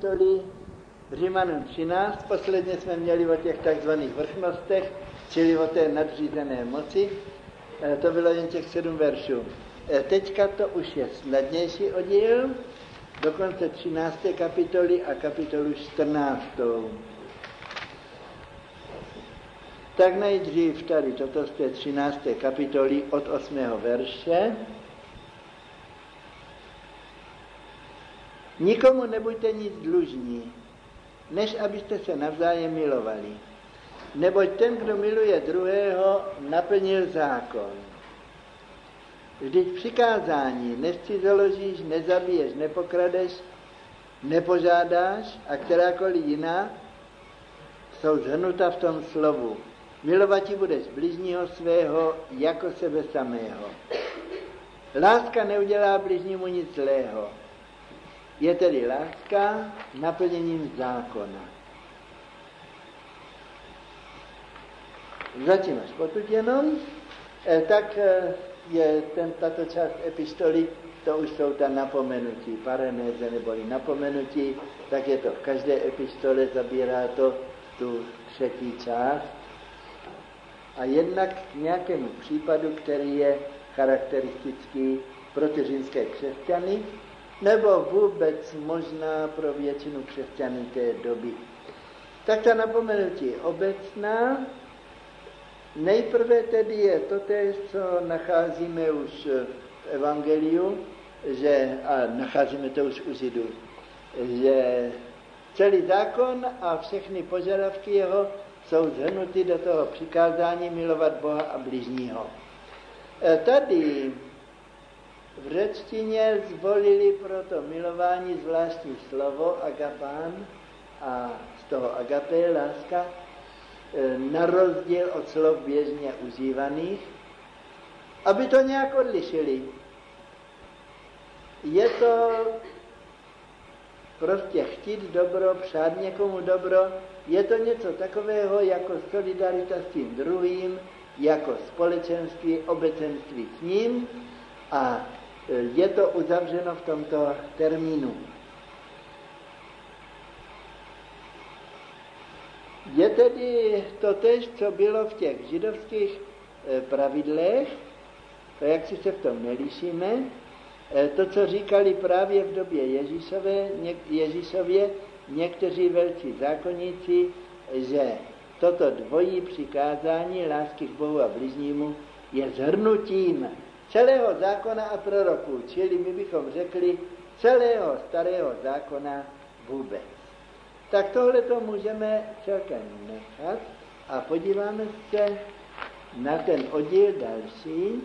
kapitoly Římanům 13, posledně jsme měli o těch takzvaných vrchnostech, čili o té nadřízené moci, to bylo jen těch 7 veršů. Teďka to už je snadnější oddíl, dokonce 13. kapitoly a kapitolu 14. Tak nejdřív tady toto z té 13. kapitoly od 8. verše. Nikomu nebuďte nic dlužní, než abyste se navzájem milovali. Neboť ten, kdo miluje druhého, naplnil zákon. Vždyť přikázání nezcizoložíš, nezabiješ, nepokradeš, nepožádáš a kterákoliv jiná jsou shrnuta v tom slovu. Milovati budeš bližního svého jako sebe samého. Láska neudělá bližnímu nic zlého. Je tedy láska naplněním zákona. Zatím až potud jenom. Tak je tato část epistoly, to už jsou ta napomenutí, parenéze neboli napomenutí, tak je to v každé epistole, zabírá to tu 3. část. A jednak k nějakému případu, který je charakteristický pro ty římské křesťany, nebo vůbec možná pro většinu křesťanů té doby. Tak ta napomenutí obecná. Nejprve tedy je totéž, co nacházíme už v Evangeliu, a nacházíme to už u Židů, že celý zákon a všechny požadavky jeho jsou shrnuty do toho přikázání milovat Boha a bližního. Tady v řečtině zvolili pro to milování zvláštní slovo agapán a z toho agapé, láska, na rozdíl od slov běžně užívaných, aby to nějak odlišili. Je to prostě chtít dobro, přát někomu dobro, je to něco takového jako solidarita s tím druhým, jako společenství, obecenství s ním a je to uzavřeno v tomto termínu. Je tedy to též, co bylo v těch židovských pravidlech, to jak si se v tom nelišíme, to, co říkali právě v době Ježíšově někteří velcí zákonníci, že toto dvojí přikázání lásky k Bohu a bližnímu je shrnutím celého zákona a proroků, čili my bychom řekli celého starého zákona vůbec. Tak tohle to můžeme celkem nechat a podíváme se na ten oddíl další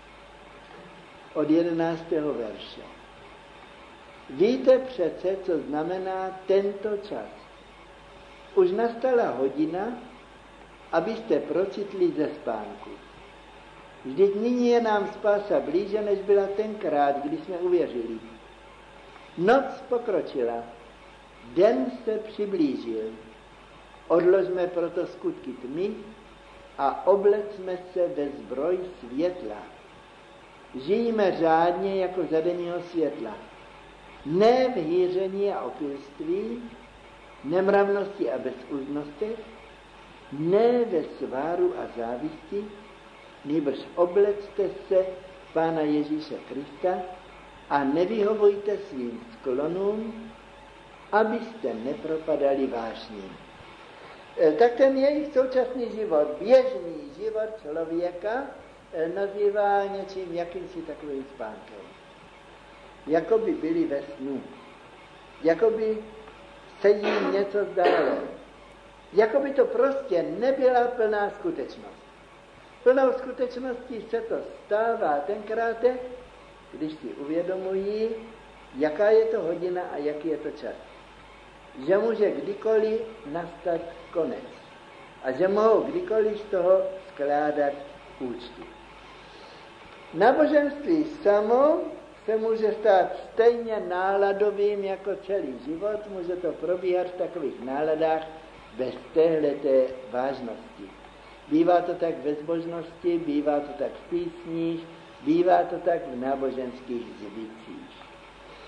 od 11. verše. Víte přece, co znamená tento čas. Už nastala hodina, abyste procitli ze spánku. Vždyť nyní je nám spása blíže, než byla tenkrát, když jsme uvěřili. Noc pokročila, den se přiblížil. Odložme proto skutky tmy a oblecme se ve zbroj světla. Žijíme řádně jako za denního světla. Ne v hýření a opilství, nemravnosti a bezúznostech, ne ve sváru a závisti, nýbrž oblecte se Pána Ježíše Krista a nevyhovujte svým sklonům, abyste nepropadali vášním. Tak ten jejich současný život, běžný život člověka, nazývá něčím jakýmsi takovým spánkem. Jakoby byli ve snu. Jakoby se jim něco zdálo. Jakoby to prostě nebyla plná skutečnost. Plnou skutečností se to stává tenkrát, když si uvědomují, jaká je to hodina a jaký je to čas. Že může kdykoliv nastat konec. A že mohou kdykoliv z toho skládat účty. Náboženství samo se může stát stejně náladovým jako celý život, může to probíhat v takových náladách bez téhleté vážnosti. Bývá to tak ve zbožnosti, bývá to tak v písních, bývá to tak v náboženských zvycích.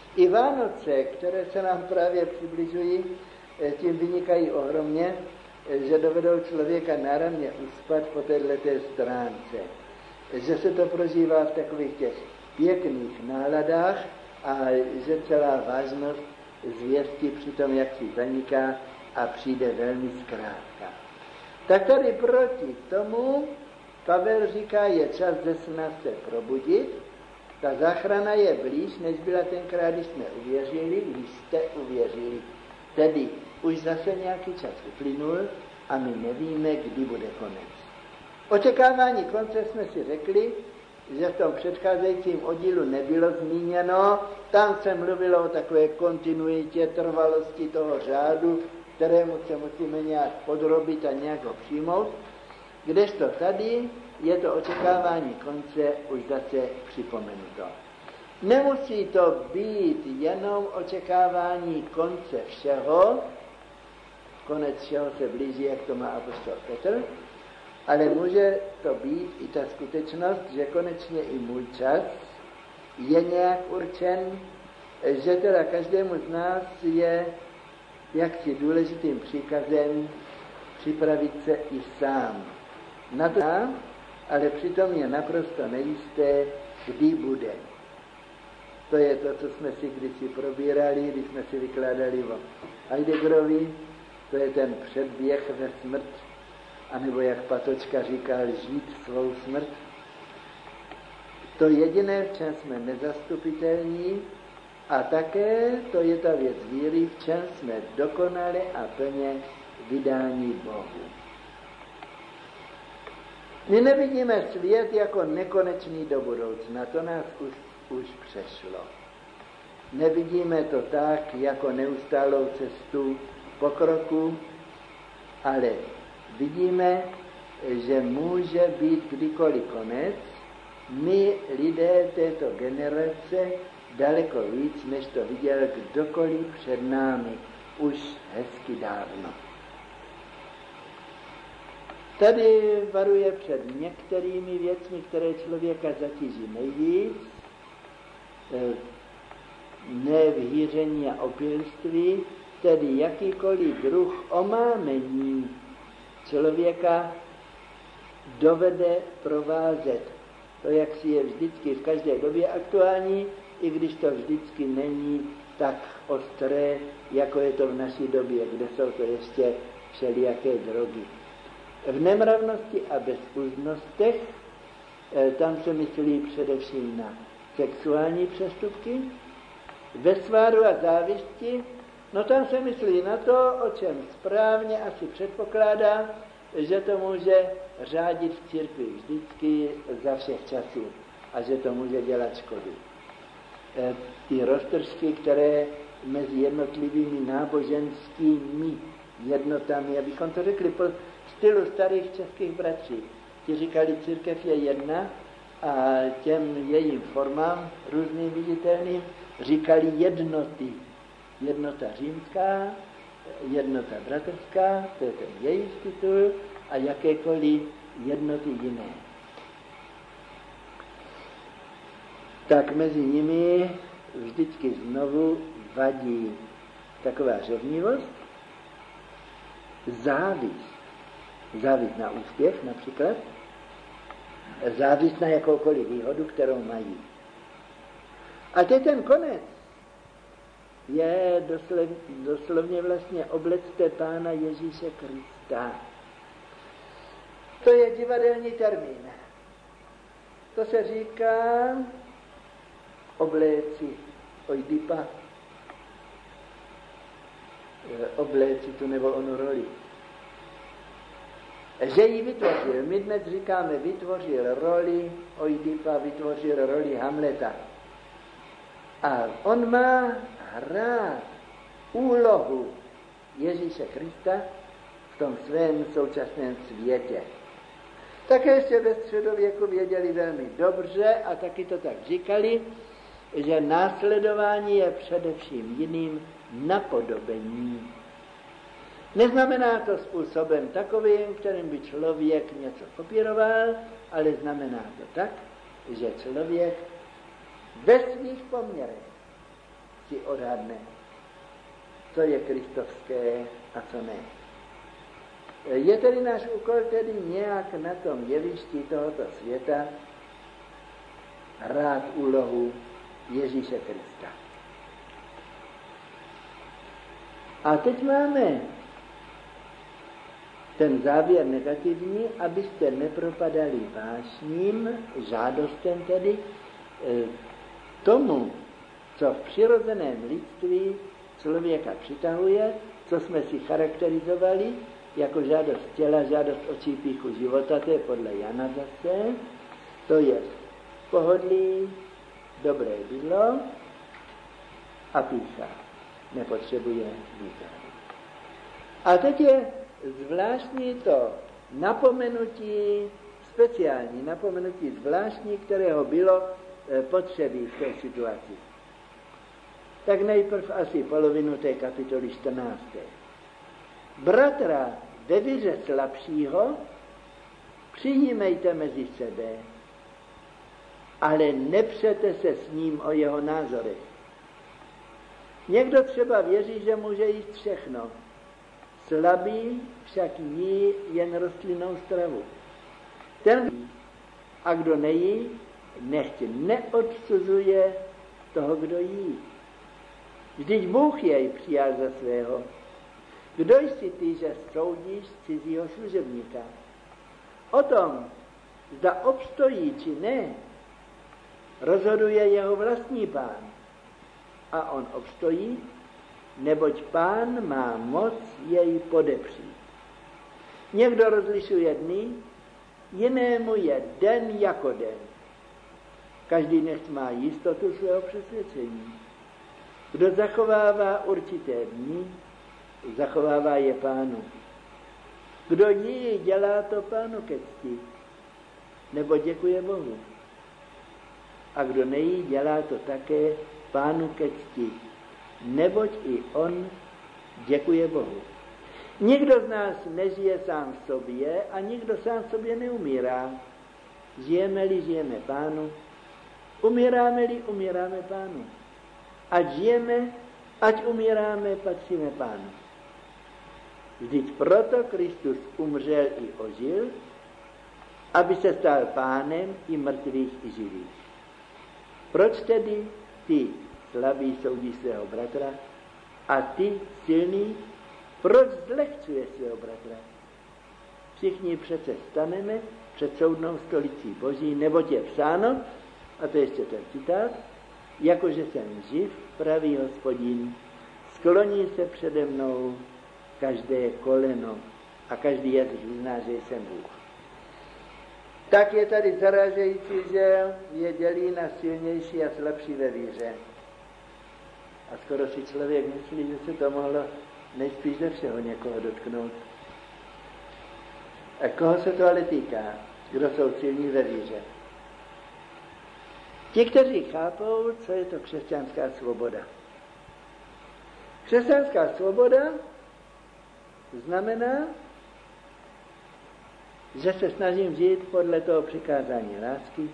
I Vánoce, které se nám právě přibližují, tím vynikají ohromně, že dovedou člověka náramně uspat po této stránce. Že se to prožívá v takových těch pěkných náladách a že celá vážnost zvěstí přitom jak si zaniká a přijde velmi zkrátka. Tak tady proti tomu Pavel říká, je čas ze sna se probudit, ta záchrana je blíž, než byla tenkrát, když jsme uvěřili, když jste uvěřili. Tedy už zase nějaký čas uplynul a my nevíme, kdy bude konec. Očekávání konce jsme si řekli, že v tom předcházejícím oddílu nebylo zmíněno, tam se mluvilo o takové kontinuitě, trvalosti toho řádu, kterému se musíme nějak podrobit a nějak ho přijmout, kdežto tady je to očekávání konce už zase připomenuto. Nemusí to být jenom očekávání konce všeho, konec všeho se blíží, jak to má apoštol Petr, ale může to být i ta skutečnost, že konečně i můj čas je nějak určen, že teda každému z nás je jaksi důležitým příkazem připravit se i sám. Na to, ale přitom je naprosto nejisté, kdy bude. To je to, co jsme si kdysi probírali, když jsme si vykládali o Heideggerovi, to je ten předběh ve smrt, anebo jak Patočka říkal, žít svou smrt. To jediné, v čem jsme nezastupitelní, a také to je ta věc víry, v čem jsme dokonale a plně vydání Bohu. My nevidíme svět jako nekonečný do budoucna, to nás už přešlo. Nevidíme to tak, jako neustálou cestu pokroku, ale vidíme, že může být kdykoliv konec. My, lidé této generace, daleko víc, než to viděl kdokoliv před námi, už hezky dávno. Tady varuje před některými věcmi, které člověka zatíží nejvíc, nevhýření a opilství, tedy jakýkoliv druh omámení člověka dovede provázet. To, jak si je vždycky v každé době aktuální, i když to vždycky není tak ostré, jako je to v naší době, kde jsou to ještě všelijaké drogy. V nemravnosti a bezúznostech, tam se myslí především na sexuální přestupky, ve sváru a závisti, no tam se myslí na to, o čem správně asi předpokládá, že to může řádit v církvi vždycky za všech časů a že to může dělat škody. Ty roztržky, které mezi jednotlivými náboženskými jednotami, abychom to řekli po stylu starých českých bratří, ti říkali, církev je jedna a těm jejím formám různým viditelným říkali jednoty. Jednota římská, jednota bratrská, to je ten jejich titul, a jakékoliv jednoty jiné. Tak mezi nimi vždycky znovu vadí taková řevnivost, závist. Závist na úspěch například, závist na jakoukoliv výhodu, kterou mají. A teď ten konec je doslovně vlastně oblecte Pána Ježíše Krista. To je divadelní termín. To se říká obléci, oidipa, obléci tu nebo onu roli. Že ji vytvořil, my dnes říkáme, vytvořil roli Oidipa, vytvořil roli Hamleta. A on má hrát úlohu Ježíše Krista v tom svém současném světě. Také ještě ve středověku věděli velmi dobře a taky to tak říkali, že následování je především jiným napodobení. Neznamená to způsobem takovým, kterým by člověk něco kopíroval, ale znamená to tak, že člověk ve svých poměrech si odhadne, co je kristovské a co ne. Je tedy náš úkol tedy nějak na tom jevišti tohoto světa hrát úlohu Ježíše Krista. A teď máme ten závěr negativní, abyste nepropadali vášním, žádostem tedy, tomu, co v přirozeném lidství člověka přitahuje, co jsme si charakterizovali jako žádost těla, žádost očí, pýchu života, to je podle Jana zase, to je pohodlí, dobré bydlo a pýcha. Nepotřebuje výzvání. A teď je zvláštní to napomenutí, speciální napomenutí zvláštní, kterého bylo potřebí v té situaci. Tak nejprv asi polovinu té kapitoly 14. Bratra ve víře slabšího přijímejte mezi sebe, ale nepřete se s ním o jeho názorech. Někdo třeba věří, že může jíst všechno. Slabý však jí jen rostlinnou stravu. Ten a kdo nejí, nechť neodsuzuje toho, kdo jí. Vždyť Bůh jej přijal za svého. Kdo jsi ty, že soudíš cizího služebníka? O tom, zda obstojí či ne, rozhoduje jeho vlastní pán. A on obstojí, neboť pán má moc jej podepřít. Někdo rozlišuje dny, jinému je den jako den. Každý nechť má jistotu svého přesvědčení. Kdo zachovává určité dny, zachovává je pánu. Kdo jí, dělá to pánu ke cti, nebo děkuje Bohu. A kdo nejí, dělá to také pánu ke cti, neboť i on děkuje Bohu. Nikdo z nás nežije sám v sobě a nikdo sám v sobě neumírá. Žijeme-li, žijeme pánu, umíráme-li, umíráme pánu. Ať žijeme, ať umíráme, patříme pánu. Vždyť proto Kristus umřel i ožil, aby se stal pánem i mrtvých, i živých. Proč tedy ty slabý soudí svého bratra a ty silný, proč zlehčuje svého bratra? Všichni přece staneme před soudnou stolicí Boží, neboť je psáno, a to je ještě ten citát, jakože jsem živ, pravý Hospodin, skloní se přede mnou každé koleno a každý jazyk vyzná, že jsem Bůh. Tak je tady zarážející, že je dělí na silnější a slabší ve víře. A skoro si člověk myslí, že se to mohlo nejspíš ze všeho někoho dotknout. A koho se to ale týká? Kdo jsou silní ve víře? Ti, kteří chápou, co je to křesťanská svoboda. Křesťanská svoboda znamená, že se snažím žít podle toho přikázání lásky,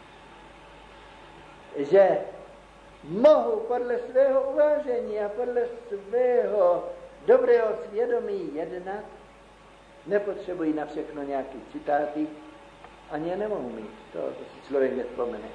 že mohu podle svého uvážení a podle svého dobrého svědomí jednat, nepotřebuji na všechno nějaký citáty, ani je nemohu mít, to si člověk nevzpomene.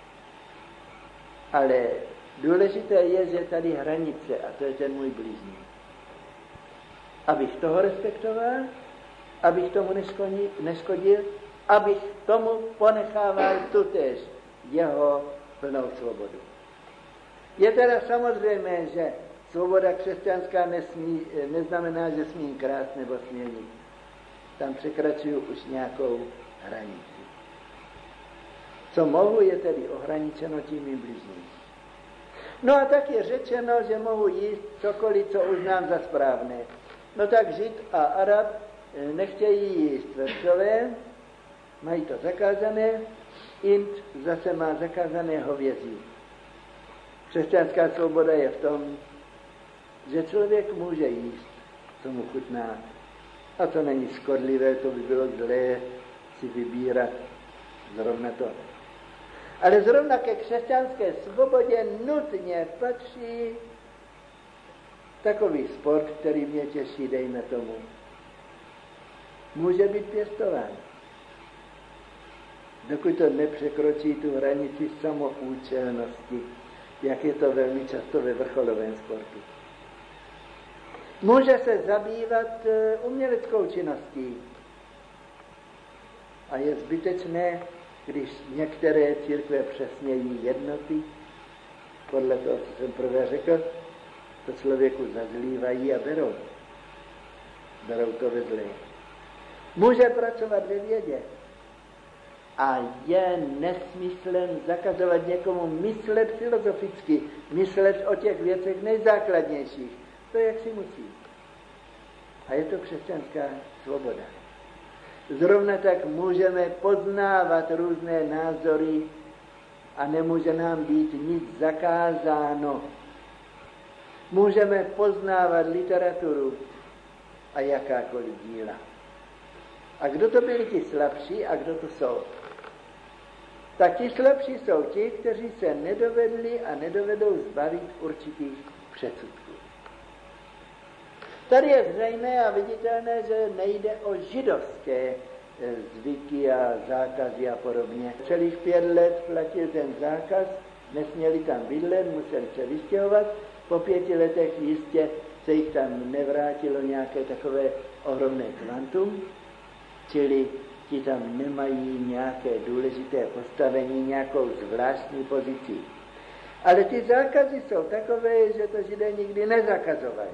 Ale důležité je, že tady hranice, a to je ten můj blížní. Abych toho respektoval, abych tomu neškodil, abych tomu ponechával tutéž jeho plnou svobodu. Je teda samozřejmé, že svoboda křesťanská neznamená, že smím krást nebo smělit. Tam překračuju už nějakou hranici. Co mohu, je tedy ohraničeno tím mým blížním. No a tak je řečeno, že mohu jíst cokoliv, co uznám za správné. No tak Žid a Arab nechtějí jíst vepřové, mají to zakázané, Ind zase má zakázané hovězí. Křesťanská svoboda je v tom, že člověk může jíst, co mu chutná. A to není škodlivé, to by bylo zlé si vybírat zrovna to. Ale zrovna ke křesťanské svobodě nutně patří takový sport, který mě těší, dejme tomu. Může být pěstován, dokud to nepřekročí tu hranici samoučelnosti, jak je to velmi často ve vrcholovém sportu. Může se zabývat uměleckou činností. A je zbytečné, když některé církve přesnějí jednoty, podle toho, co jsem prvé řekl, to člověku zazlívají a berou. Berou to ve zlé. Může pracovat ve vědě. A je nesmyslem zakazovat někomu myslet filozoficky, myslet o těch věcech nejzákladnějších. To jak si musí. A je to křesťanská svoboda. Zrovna tak můžeme poznávat různé názory a nemůže nám být nic zakázáno. Můžeme poznávat literaturu a jakákoliv díla. A kdo to byli ti slabší a kdo to jsou? Tak ti slabší jsou ti, kteří se nedovedli a nedovedou zbavit určitých předsudků. Tady je zřejmé a viditelné, že nejde o židovské zvyky a zákazy a podobně. Celých 5 let platil ten zákaz, nesměli tam bydlet, museli se vystěhovat. Po 5 letech jistě se jich tam nevrátilo nějaké takové ohromné kvantum, čili ti tam nemají nějaké důležité postavení, nějakou zvláštní pozici. Ale ty zákazy jsou takové, že to Židé nikdy nezakazovají.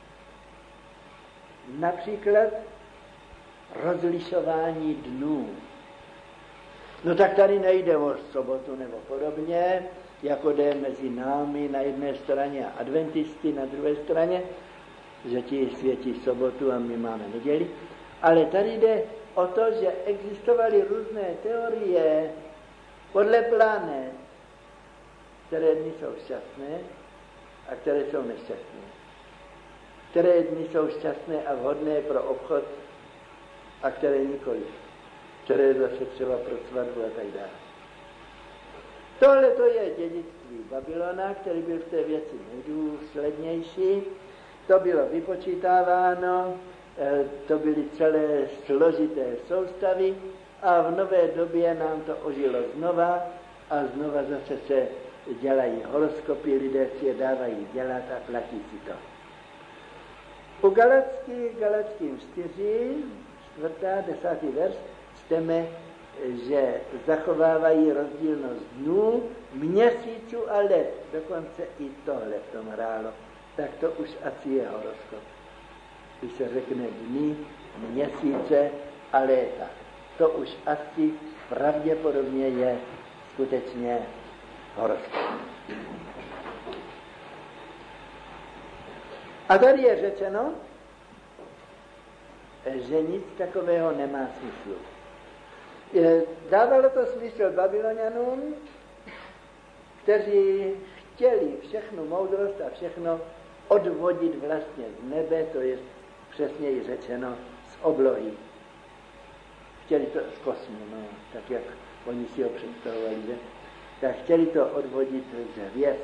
Například rozlišování dnů. No tak tady nejde o sobotu nebo podobně, jako jde mezi námi na jedné straně a adventisty na druhé straně, že ti světí sobotu a my máme neděli. Ale tady jde o to, že existovaly různé teorie podle planet, které dny jsou šťastné a které jsou nešťastné. Které dny jsou šťastné a vhodné pro obchod a které nikoli. Které zase třeba pro svatbu a tak dále. Tohle to je dědictví Babylona, který byl v té věci nejdůslednější. To bylo vypočítáváno, to byly celé složité soustavy a v nové době nám to ožilo znova a znova zase se dělají horoskopy, lidé si je dávají dělat a platí si to. U Galackým 4, 10. verš, čteme, že zachovávají rozdílnost dnů, měsíců a let. Dokonce i tohle v tom hrálo. Tak to už asi je horoskop. Když se řekne dny, měsíce a léta. To už asi pravděpodobně je skutečně horoskop. A tady je řečeno, že nic takového nemá smyslu. Dávalo to smysl Babylonianům, kteří chtěli všechnu moudrost a všechno odvodit vlastně z nebe, to je přesněji řečeno z oblohy. Chtěli to z kosmu, no, tak jak oni si ho představovali, že? Tak chtěli to odvodit z hvězd.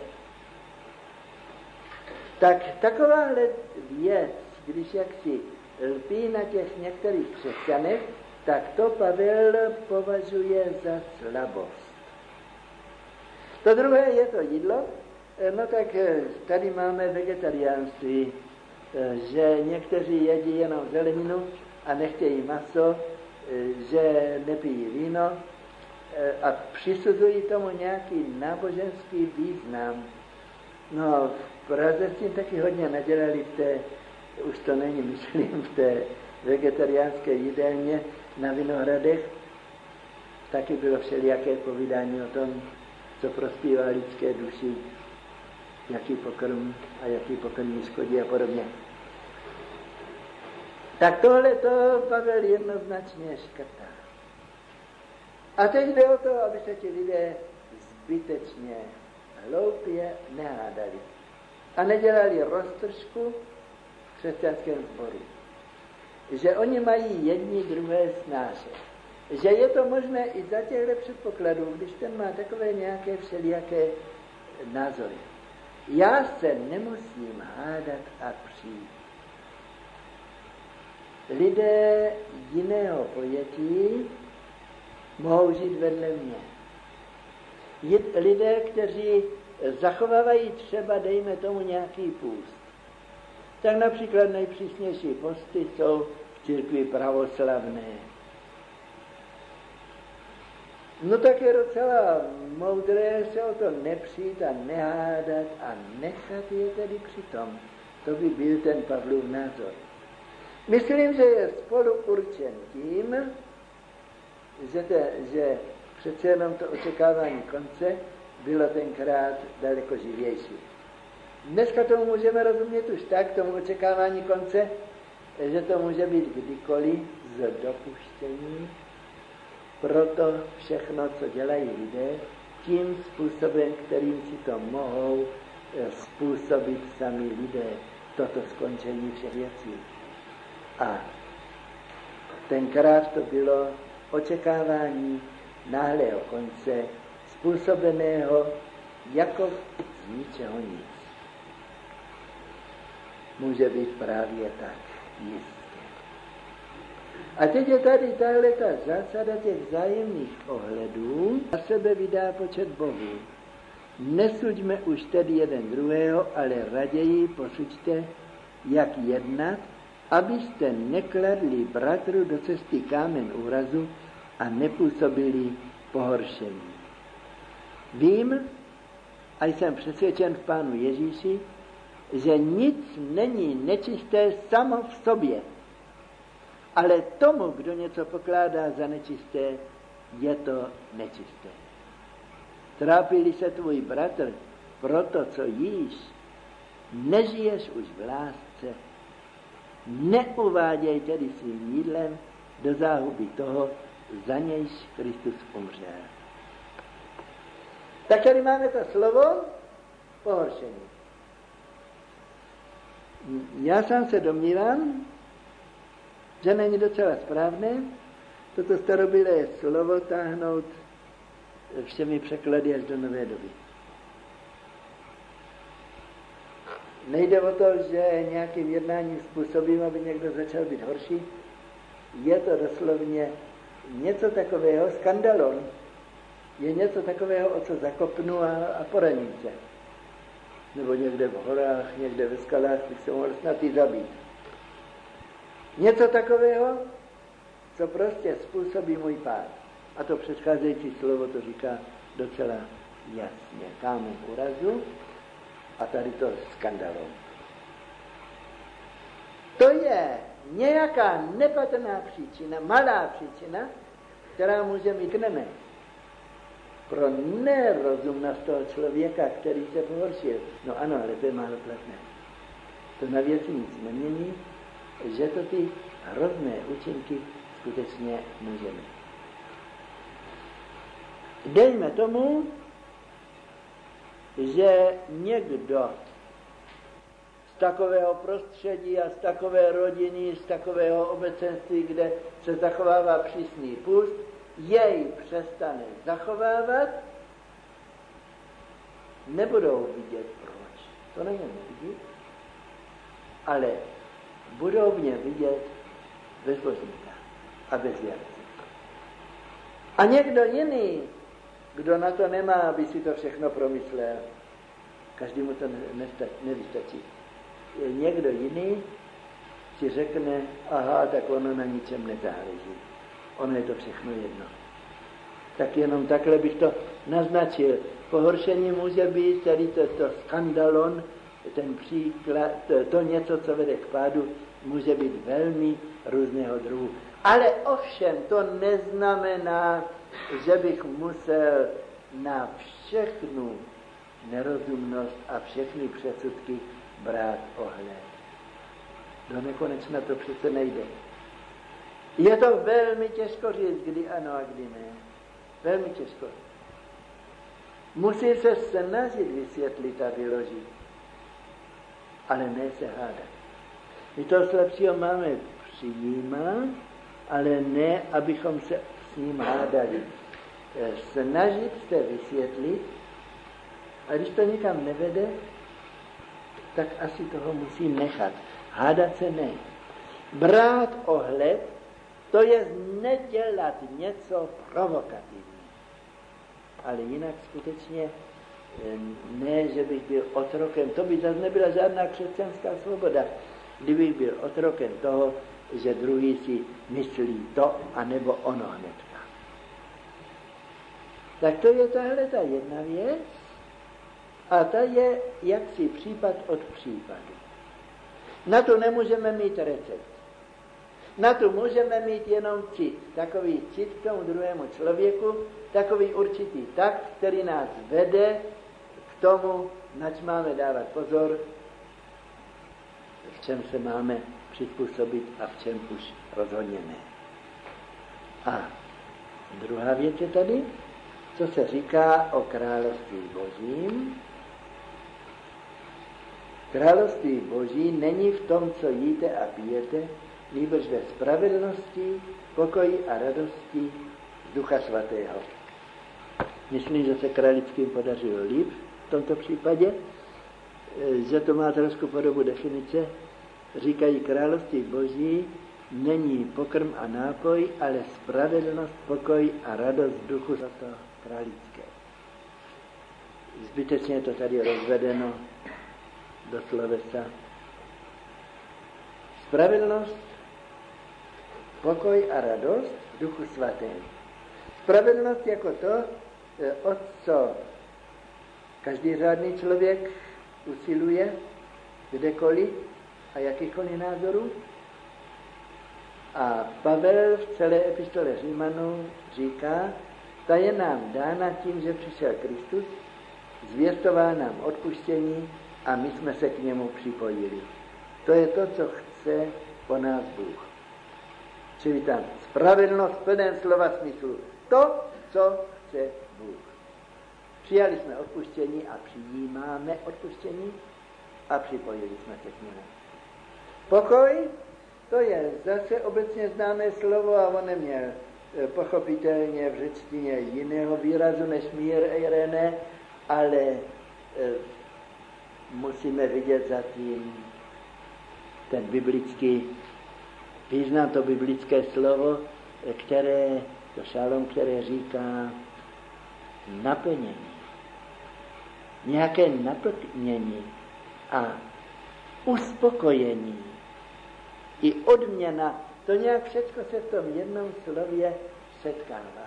Tak takováhle věc, když jaksi lpí na těch některých křesťanech, tak to Pavel považuje za slabost. To druhé je to jídlo. No tak tady máme vegetariánství, že někteří jedí jenom zeleninu a nechtějí maso, že nepijí víno a přisuzují tomu nějaký náboženský význam. No, v Praze s tím taky hodně nadělali v té, už to není, myslím, v té vegetariánské jídelně na Vinohradech. Taky bylo všelijaké povídání o tom, co prospívá lidské duši, jaký pokrm a jaký pokrm škodí a podobně. Tak tohle to Pavel jednoznačně škrtá. A teď jde o to, aby se ti lidé zbytečně hloupě nehádali a nedělali roztržku v křesťanském sboru. Že oni mají jedni druhé snášet. že je to možné i za těchto předpokladů, když ten má takové nějaké všelijaké názory. Já se nemusím hádat a přijít. Lidé jiného pojetí mohou žít vedle mě. Lidé, kteří zachovávají třeba, dejme tomu, nějaký půst. Tak například nejpřísnější posty jsou v církvi pravoslavné. No tak je docela moudré se o to nepřijít a nehádat a nechat je tedy přitom. To by byl ten Pavlův názor. Myslím, že je spolu určen tím, že přece jenom to očekávání konce bylo tenkrát daleko živější. Dneska tomu můžeme rozumět už tak, tomu očekávání konce, že to může být kdykoliv z dopuštění. Proto všechno, co dělají lidé, tím způsobem, kterým si to mohou způsobit sami lidé, toto skončení všech věcí. A tenkrát to bylo očekávání náhlého konce, způsobeného jako z ničeho nic. Může být právě tak jistě. A teď je tady tahle ta zásada těch vzájemných ohledů. Na sebe vydá počet bohů. Nesuďme už tedy jeden druhého, ale raději posuďte, jak jednat, abyste nekladli bratru do cesty kámen úrazu a nepůsobili pohoršení. Vím, a jsem přesvědčen v Pánu Ježíši, že nic není nečisté samo v sobě, ale tomu, kdo něco pokládá za nečisté, je to nečisté. Trápí-li se tvůj bratr pro to, co jíš, nežiješ už v lásce. Neuváděj tedy svým jídlem do záhuby toho, za nějž Kristus umřel. Tak tady máme to slovo pohoršení. Já sám se domnívám, že není docela správné toto starobylé slovo táhnout všemi překlady až do nové doby. Nejde o to, že nějakým jednáním způsobím, aby někdo začal být horší. Je to doslovně něco takového, skandalon. Je něco takového, o co zakopnu a poraním se. Nebo někde v horách, někde ve skalách, bych se mohl snad i zabít. Něco takového, co prostě způsobí můj pád. A to předcházející slovo to říká docela jasně. Kámen úrazu a tady to skandalon. To je nějaká nepatrná příčina, malá příčina, která může mít kmene pro nerozumnost toho člověka, který se pohoršil. No ano, ale to je málo platné. To na věci nic nemění, že to ty hrozné účinky skutečně může mít. Dejme tomu, že někdo z takového prostředí a z takové rodiny, z takového obecenství, kde se zachovává přísný půst, jej přestane zachovávat, nebudou vidět proč. To není vidět, ale budou mě vidět bezbožníka a bezvěrce. A někdo jiný, kdo na to nemá, aby si to všechno promyslel, každému to nevystačí. Někdo jiný si řekne, aha, tak ono na ničem nezáleží. Ono je to všechno jedno. Tak jenom takhle bych to naznačil. Pohoršení může být tady to skandalon, ten příklad, to něco, co vede k pádu, může být velmi různého druhu. Ale ovšem to neznamená, že bych musel na všechnu nerozumnost a všechny předsudky brát ohled. Do nekonečna to přece nejde. Je to velmi těžko říct, kdy ano a kdy ne. Velmi těžko. Musí se snažit vysvětlit a vyložit, ale ne se hádat. My toho slabšího máme přijímat, ale ne, abychom se s ním hádali. Snažit se vysvětlit, a když to nikam nevede, tak asi toho musím nechat. Hádat se ne. Brát ohled, to je nedělat něco provokativní. Ale jinak skutečně ne, že bych byl otrokem, to by zase nebyla žádná křesťanská svoboda, kdybych byl otrokem toho, že druhý si myslí to, anebo ono hnedka. Tak to je tahle ta jedna věc a ta je jaksi případ od případu. Na to nemůžeme mít recept. Na to můžeme mít jenom cit. Takový cit k tomu druhému člověku, takový určitý takt, který nás vede k tomu, nač máme dávat pozor, v čem se máme přizpůsobit a v čem už rozhodně ne. A druhá věc je tady, co se říká o království božím. Království boží není v tom, co jíte a pijete, nýbrž ve spravedlnosti, pokoji a radosti z Ducha Svatého. Myslím, že se Kralickým podařilo líp v tomto případě, že to má trošku podobu definice. Říkají, království boží není pokrm a nápoj, ale spravedlnost, pokoj a radost v Duchu Svatého Kralické. Zbytečně je to tady rozvedeno do slovesa. Spravedlnost, pokoj a radost v Duchu Svatém. Spravedlnost jako to, o co každý řádný člověk usiluje, kdekoliv a jakýchkoliv názorů. A Pavel v celé epistole Římanům říká, ta je nám dána tím, že přišel Kristus, zvěstová nám odpuštění a my jsme se k němu připojili. To je to, co chce po nás Bůh. Čili tam spravedlnost v plném slova smyslu. To, co chce Bůh. Přijali jsme odpuštění a přijímáme odpuštění a připojili jsme se k němu. Pokoj, to je zase obecně známé slovo a on neměl pochopitelně v řečtině jiného výrazu než mír eirene, ale musíme vidět zatím ten biblický význam, to biblické slovo, které, to šalom, které říká naplnění. Nějaké naplnění a uspokojení i odměna, to nějak všechno se v tom jednom slově setkává.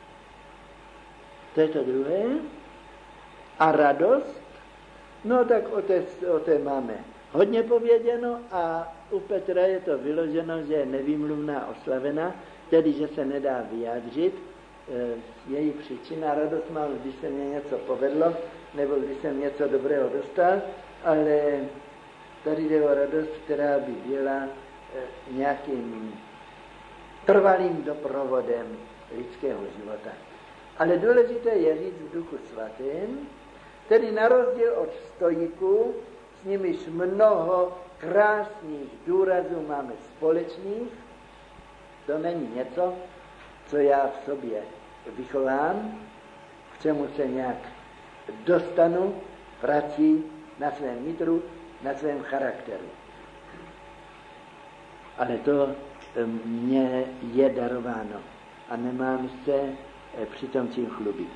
To je to druhé. A radost, no tak o té máme hodně pověděno a u Petra je to vyloženo, že je nevýmluvná oslavena, tedy že se nedá vyjádřit. Její příčina radost mám, když se mě něco povedlo, nebo když jsem něco dobrého dostal, ale tady jde o radost, která by byla nějakým trvalým doprovodem lidského života. Ale důležité je říct v Duchu Svatém, tedy na rozdíl od stoiků, s nimiž mnoho krásných důrazů máme společných, to není něco, co já v sobě vychovám, k čemu se nějak dostanu prací na svém nitru, na svém charakteru. Ale to mně je darováno a nemám se přitom čím chlubit.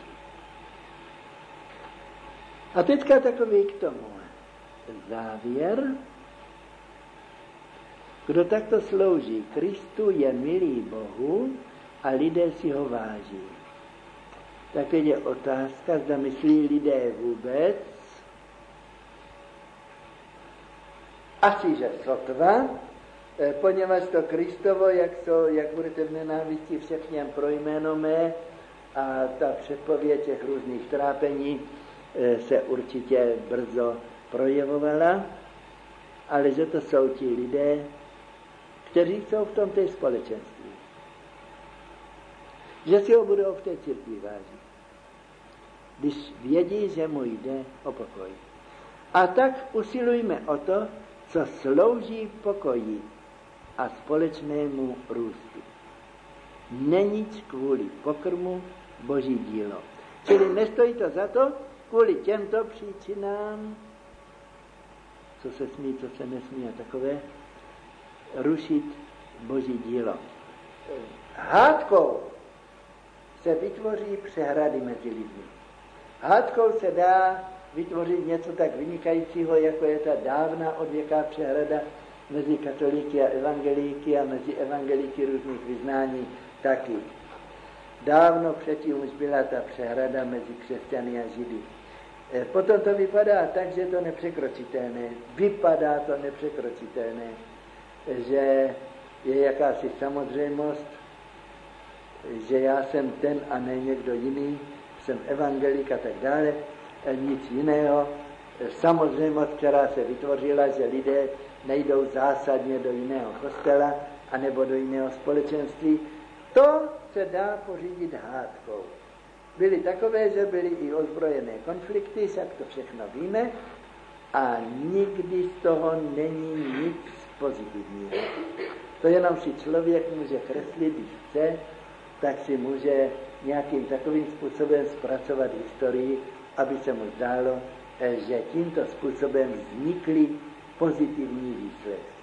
A teďka takový k tomu závěr. Kdo takto slouží Kristu, je milý Bohu a lidé si ho váží. Tak teď je otázka, zda myslí lidé vůbec. Asi, že sotva, poněvadž to Kristovo, jak budete v nenávisti všech pro jméno mé, a ta předpověď těch různých trápení se určitě brzo projevovala, ale že to jsou ti lidé, kteří jsou v tom té společenství. Že si ho budou v té církvi vážit. Když vědí, že mu jde o pokoj. A tak usilujme o to, co slouží pokoji a společnému růstu. není kvůli pokrmu boží dílo. Čili nestojí to za to, kvůli těmto příčinám, co se smí, co se nesmí a takové, rušit boží dílo. Hádkou se vytvoří přehrady mezi lidmi. Hádkou se dá vytvořit něco tak vynikajícího, jako je ta dávná odvěká přehrada mezi katolíky a evangelíky a mezi evangelíky různých vyznání taky. Dávno předtím už byla ta přehrada mezi křesťany a židy. Potom to vypadá tak, že to nepřekročitelné. Vypadá to nepřekročitelné, že je jakási samozřejmost, že já jsem ten a ne někdo jiný, jsem evangelik a tak dále, nic jiného. Samozřejmost, která se vytvořila, že lidé nejdou zásadně do jiného kostela anebo do jiného společenství, to se dá pořídit hádkou. Byly takové, že byly i ozbrojené konflikty, však to všechno víme, a nikdy z toho není nic pozitivního. To jenom si člověk může kreslit, když chce, tak si může nějakým takovým způsobem zpracovat historii, aby se mu zdálo, že tímto způsobem vznikly pozitivní výsledky.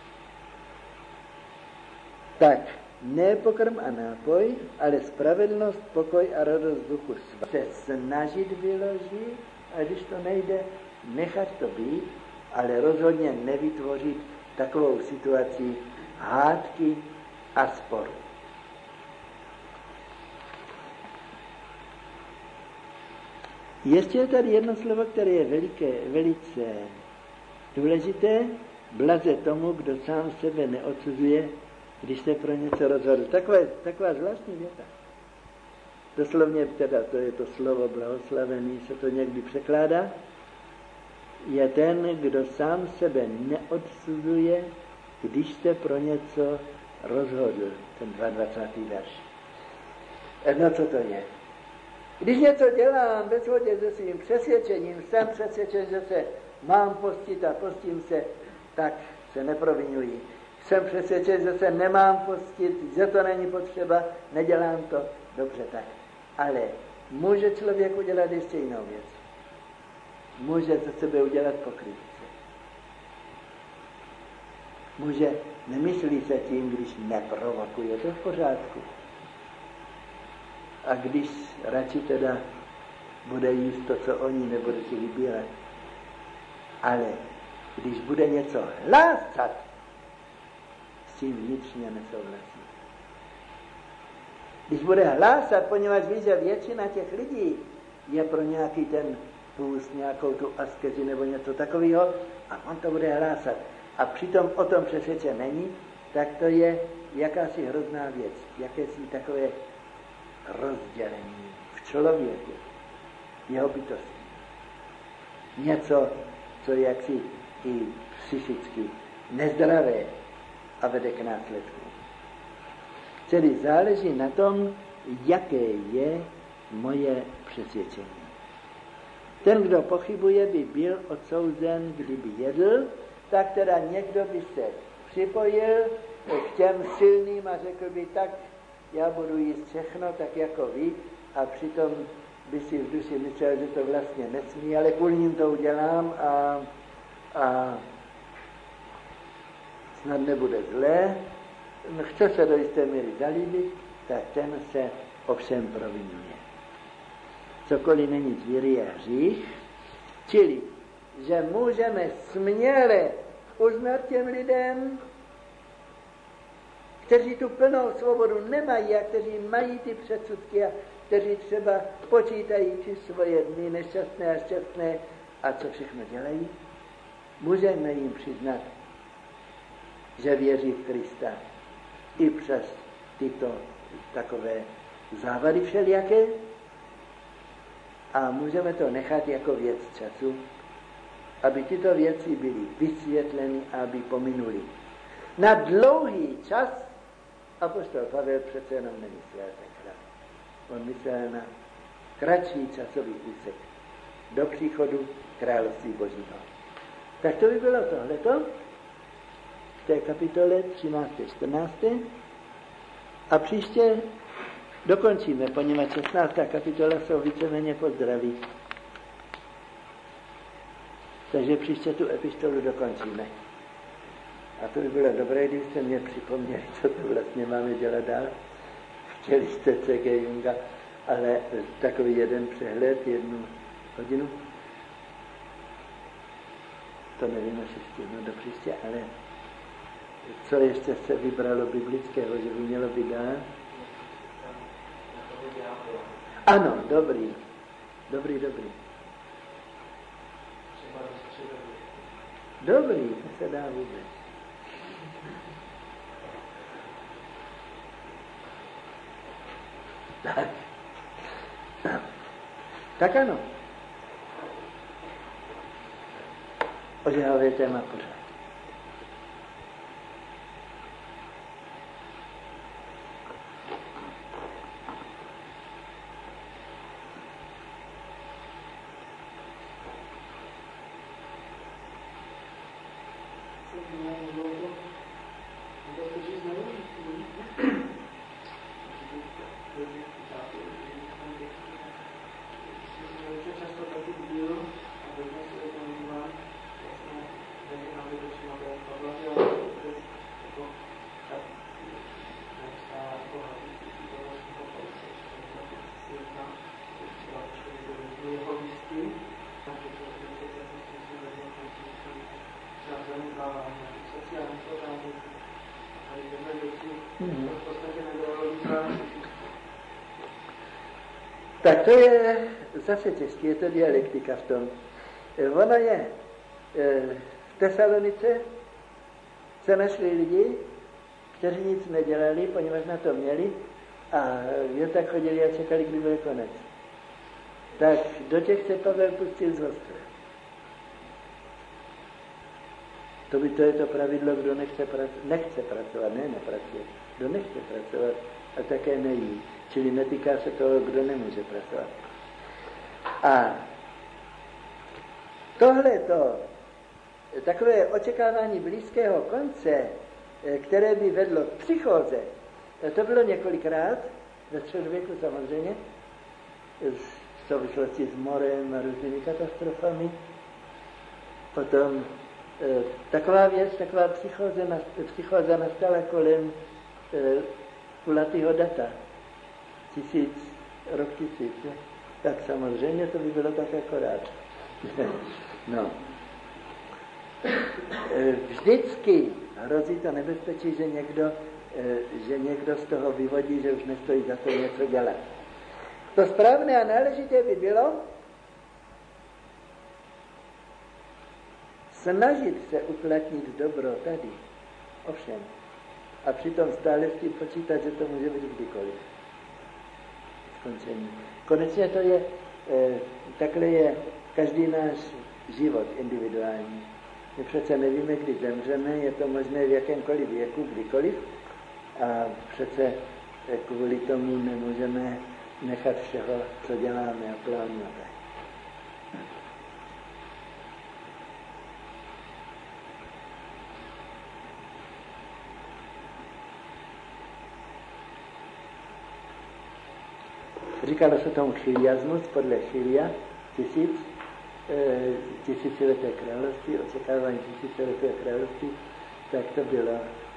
Tak, ne pokrm a nápoj, ale spravedlnost, pokoj a radost duchu se snažit vyložit, a když to nejde, nechat to být, ale rozhodně nevytvořit takovou situaci hádky a sporu. Ještě je tady jedno slovo, které je velice důležité. Blaze tomu, kdo sám sebe neodsuzuje, když se pro něco rozhodl. Taková zvláštní věta. Doslovně teda, to je to slovo blahoslavený, se to někdy překládá, je ten, kdo sám sebe neodsuzuje, když se pro něco rozhodl. Ten 22. verš. No co to je? Když něco dělám ve shodě se svým přesvědčením, jsem přesvědčen, že se mám postit a postím se, tak se neprovinuji. Jsem přesvědčen, že se nemám postit, že to není potřeba, nedělám to, dobře tak. Ale může člověk udělat ještě jinou věc. Může ze sebe udělat pokrytce. Může, nemyslí se tím, když neprovokuje, to v pořádku. A když radši teda bude jíst to, co oni, nebude si vybírat. Ale když bude něco hlásat, s tím vnitřně nesouhlasí. Když bude hlásat, poněvadž ví, že většina těch lidí je pro nějaký ten půst, nějakou tu askezi nebo něco takového, a on to bude hlásat. A přitom o tom přesvědčen není, tak to je jakási hrozná věc, jakési takové rozdělení v člověku, jeho bytosti. Něco, co je jaksi i psychicky nezdravé a vede k následku. Tedy záleží na tom, jaké je moje přesvědčení. Ten, kdo pochybuje, by byl odsouzen, kdyby jedl, tak teda někdo by se připojil k těm silným a řekl by, tak já budu jíst všechno, tak jako vy, a přitom by si v duši myslel, že to vlastně nesmí, ale kvůli ním to udělám a snad nebude zlé, chce se do jisté míry zalíbit, tak ten se ovšem provinuje. Cokoliv není zvíry, je hřích, čili, že můžeme směle uznat těm lidem, kteří tu plnou svobodu nemají a kteří mají ty předsudky a kteří třeba počítají ty svoje dny nešťastné a šťastné a co všechno dělají, můžeme jim přiznat, že věří v Krista i přes tyto takové závady všelijaké, a můžeme to nechat jako věc času, aby tyto věci byly vysvětleny a aby pominuly. Na dlouhý čas apoštol Pavel přece jenom nemyslel takhle. On myslel na kratší časový úsek do příchodu království Božího. Tak to by bylo tohleto v té kapitole 13. 14. A příště dokončíme, poněvadž 16. kapitola jsou víceméně pozdraví. Takže příště tu epistolu dokončíme. A to by bylo dobré, kdybyste mě připomněli, co to vlastně máme dělat dál. Chtěli jste C.G. Junga, ale takový jeden přehled, 1 hodinu. To nevím, až ještě do příště, ale co ještě se vybralo biblického, že by mělo být dál? Ano, dobrý. Dobrý. Dobrý, to se dá vůbec. Tak ano. Ožehavé téma pořád. Tak to je zase těžké, je to dialektika v tom. Ono je, v Tesalonice se našli lidi, kteří nic nedělali, poněvadž na to měli, a jen tak chodili a čekali, kdy bude konec. Tak do těch se Pavel pustil z ostra. To je to pravidlo, kdo nechce pracovat, nepracuje. Kdo nechce pracovat a také nejí. Čili netýká se toho, kdo nemůže pracovat. A tohleto, takové očekávání blízkého konce, které by vedlo k psychóze, to bylo několikrát, ve středověku samozřejmě, v souvislosti s morem a různými katastrofami. Potom taková věc, taková psychóza nastala kolem kulatého data. Rok 1000. Tak samozřejmě to by bylo tak akorát. No. Vždycky hrozí to nebezpečí, že někdo z toho vyvodí, že už nestojí za to něco dělat. To správné a náležité by bylo snažit se uplatnit dobro tady. Ovšem. A přitom stále s tím počítat, že to může být kdykoliv. Skončení. Konečně to je, takhle je každý náš život individuální. My přece nevíme, kdy zemřeme, je to možné v jakémkoliv věku, kdykoliv. A přece kvůli tomu nemůžeme nechat všeho, co děláme a plánujeme. Říkalo se tomu chiliasmus, podle Chilia, tisícileté království, očekávání tisíciletého království, tak to bylo,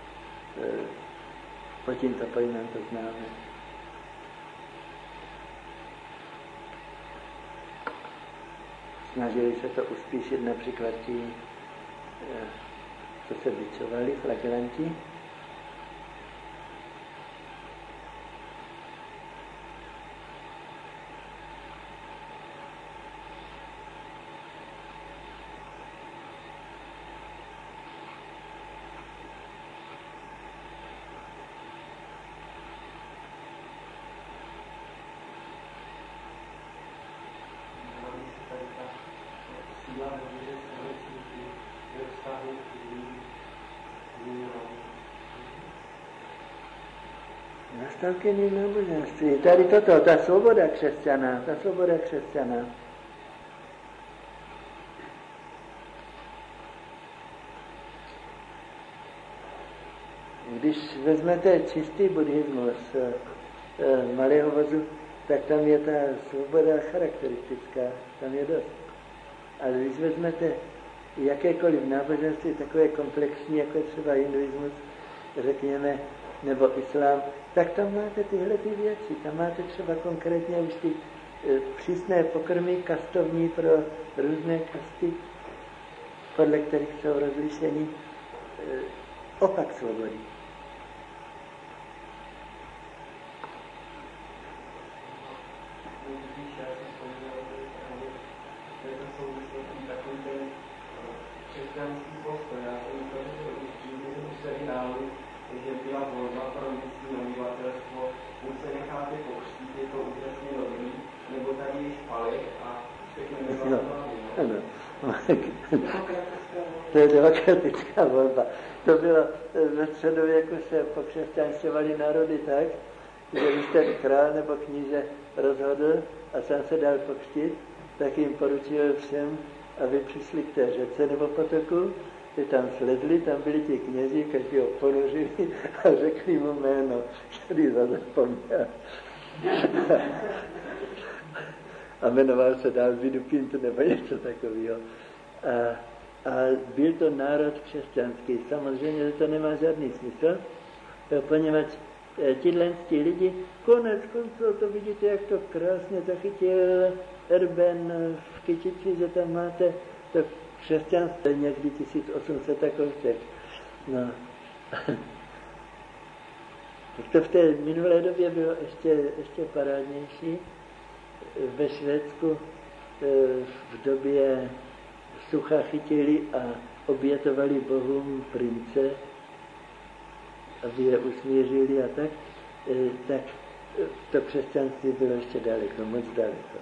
pod tímto pojmem to známe. Snažili se to uspíšit například ti, co se bičovali, flagelanti. Nastavky náboženství. Tady toto, ta svoboda křesťana. Když vezmete čistý buddhismus malého vozu, tak tam je ta svoboda charakteristická, tam je dost. Ale když vezmete jakékoliv náboženství, takové komplexní, jako je třeba hinduismus, řekněme, nebo islám, tak tam máte tyhle ty věci. Tam máte třeba konkrétně už ty přísné pokrmy kastovní pro různé kasty, podle kterých jsou rozlišení opak svobody. Křesťanský postoj. Já jsem myslel, že v seriálu, že byla volba pro místní obyvatelstvo, buď se necháte pokřtít, je to úžasně dobrý, nebo tady již palit a všechno ano. To je demokratická volba. To bylo ve středověku se pokřesťanšťovali národy tak, že když ten král nebo kníže rozhodl a sám se dal pokřtít, tak jim poručil všem, aby přišli k té řece nebo potoku, ty tam sledli, tam byli ti kněži, každý ho ponořili a řekli mu jméno, který zapomněl. A jmenoval se dál Vidupint nebo něco takového. A byl to národ křesťanský. Samozřejmě, že to nemá žádný smysl, poněvadž tihle lidi, konec konců to vidíte, jak to krásně zachytil Erben v Kyčici, že tam máte to křesťanství někdy 1800 takových. No. Tak to v té minulé době bylo ještě parádnější. Ve Švédsku v době sucha chytili a obětovali bohům prince, aby je usmířili a tak to křesťanství bylo ještě daleko, moc daleko.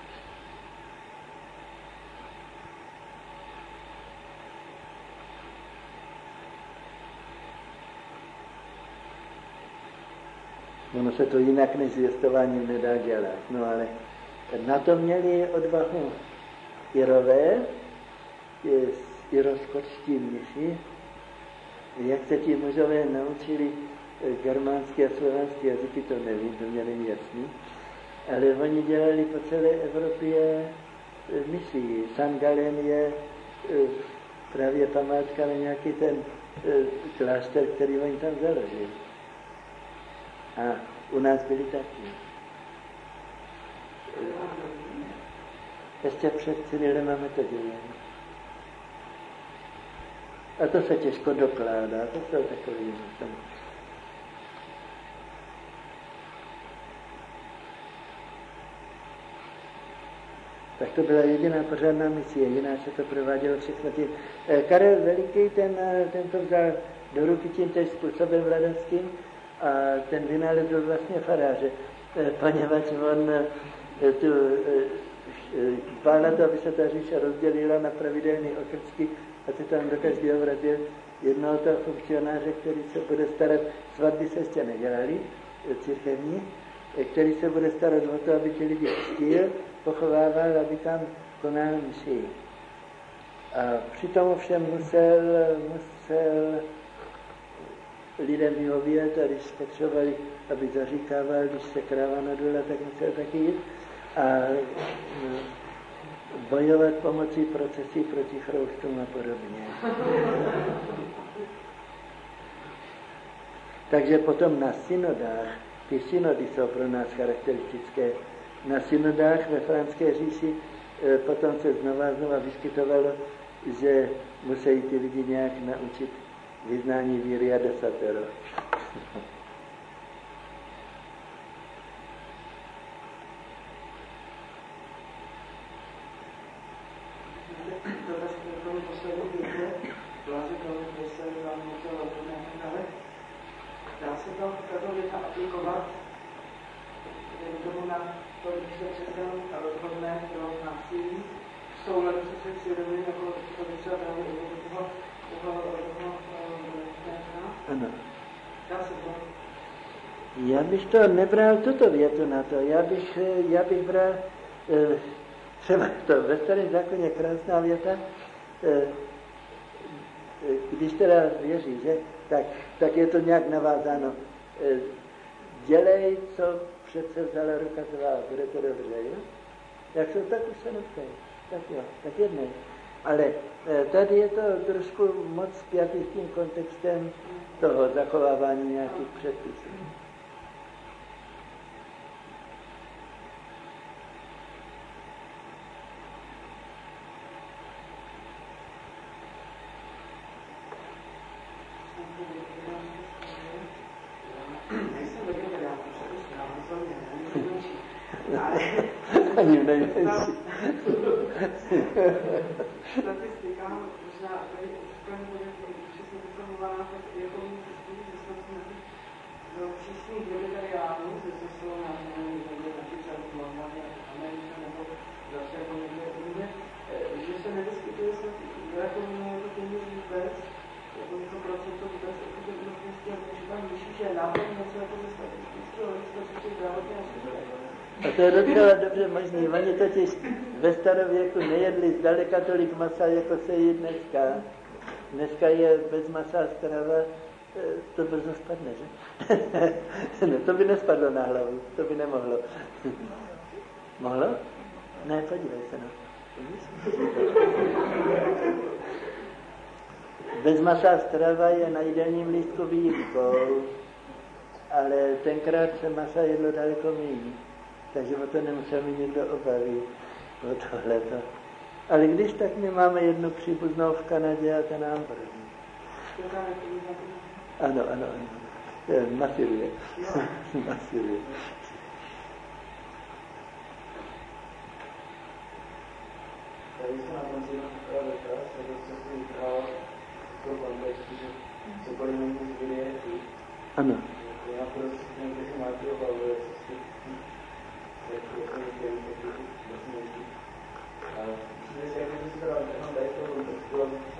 Ono se to jinak než zvěstováním nedá dělat, no ale na to měli odvahu Irové, iroskotští mniši, jak se ti mužové naučili germánský a slovanský jazyky, to nevím, to mě není jasný, ale oni dělali po celé Evropě misii. San Galen je právě památka na nějaký ten klášter, který oni tam založili. A u nás byli taky. Ještě před Cyrilem máme to dělení. A to se těžko dokládá, to jsou takový Tak to byla jediná pořádná misie, jiná se to provádělo všechno tím. Karel Veliký, ten to vzal do ruky tímtež způsobem vladařským a ten vynalezl vlastně faráře, poněvadž on tu dbal na to, aby se ta říše rozdělila na pravidelné okrčky a ty tam do každého vrazil jednoho toho funkcionáře, který se bude starat, svatby se ještě nedělali, církevní, který se bude starat o to, aby ti lidi křtil, pochovával, aby tam konal mši. A přitom všem musel lidem vyhovět a když potřebovali, aby zaříkával, když se kráva nadula, tak musel taky jít a bojovat pomocí procesí proti chroustům a podobně. Takže potom na synodách, ty synody jsou pro nás charakteristické, na synodách ve Franské říši potom se znova vyskytovalo, že musí ty lidi nějak naučit vyznání víry a desatero. Dá se to tato věta aplikovat tomu na to, když se křesťan rozhodne pro násilí v souladu se svým svědomím, jako to by třeba právě toho Ano. Dá se to? Já bych to nebral tuto větu na to. Já bych bral třeba to ve Starém zákoně krásná věta, když teda věří, že, tak je to nějak navázáno. Dělej, co přece vzala ruka tvá, bude to dobře, jo? Jak jsou, tak už se neptej. Tak jo, tak jednej. Ale tady je to trošku moc spjatý s tím kontextem toho zachovávání nějakých předpisů. Ani nejmenší. Statistika, možná tady úplně přesně to, co mluvá, tak jako zjistí, že jsme do přísných vegetariánů, že jsou například normálně Americe nebo zase jako někde jinde, že se nevyskytuje snad rakovina jako téměř vůbec, jako to procento vůbec, protože že tam vyšší, že je náhodně něco jako ze statistického hlediska, což je zdravotně asi. A to je docela dobře možný. Oni totiž ve starověku nejedli zdaleka tolik masa, jako se jí dneska. Dneska je bez masa strava, to brzo spadne, že? No, to by nespadlo na hlavu, to by nemohlo. Mohlo? Ne, podívej se na Bezmasá strava je na jídelním lístku výjimkou, ale tenkrát se masa jedlo daleko méně. Takže o to nemusel mi někdo obavit, o tohleto. Ale když tak my máme jednu příbuznou v Kanadě a ta nám poradí. Ano. Masiruje. Masiruje. Tady se na tom si dotaz, nebo se si vytrhal do kontextu, že cokoliv není z vědy. Ano. Já prostě někdy si máte obavu, jestli si a myslím si, jak si to tady v tom kontextu,